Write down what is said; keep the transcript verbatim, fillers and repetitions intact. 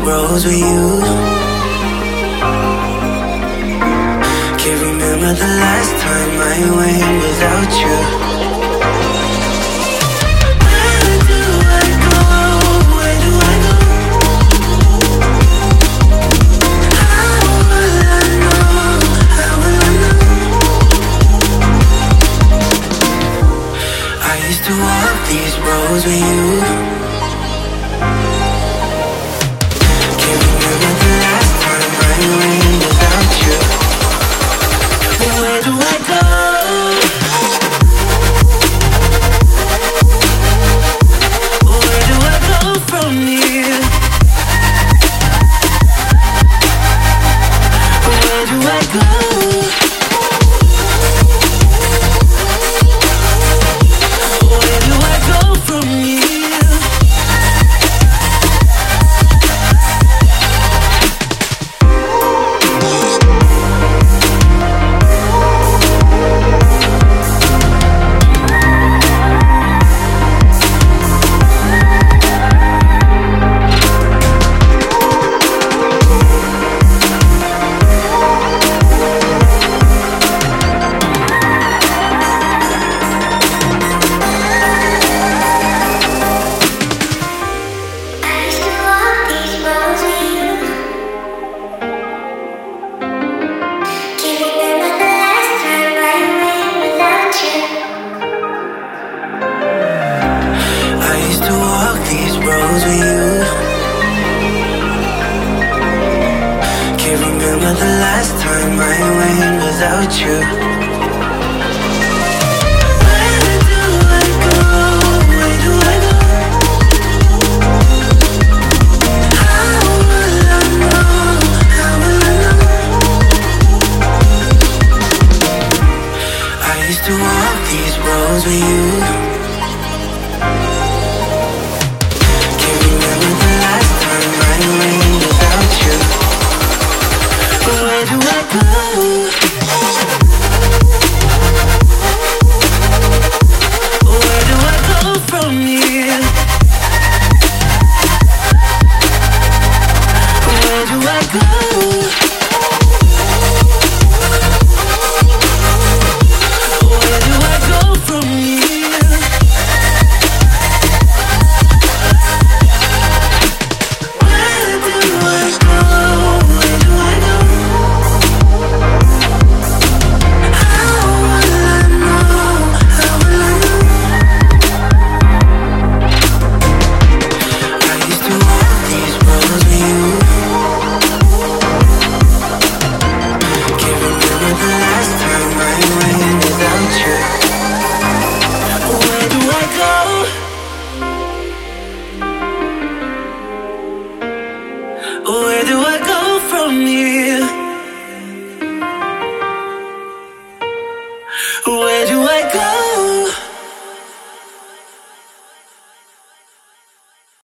roads with you. Can't remember the last time I went without you. Where do I go? Where do I go? How will I know? How will I know? I used to walk these roads with you. Where do I go? Where do I go from here? Where do I go? Where do I go from here? Roads with you. Can't remember the last time I went without you. Where do I go? Where do I go? How will I know? How will I know? I used to walk these roads with you. Where do I go? Where do I go from here? Where do I go? Where do I go from here? Where do I go? Where do I go? Can't remember the last time I went without you.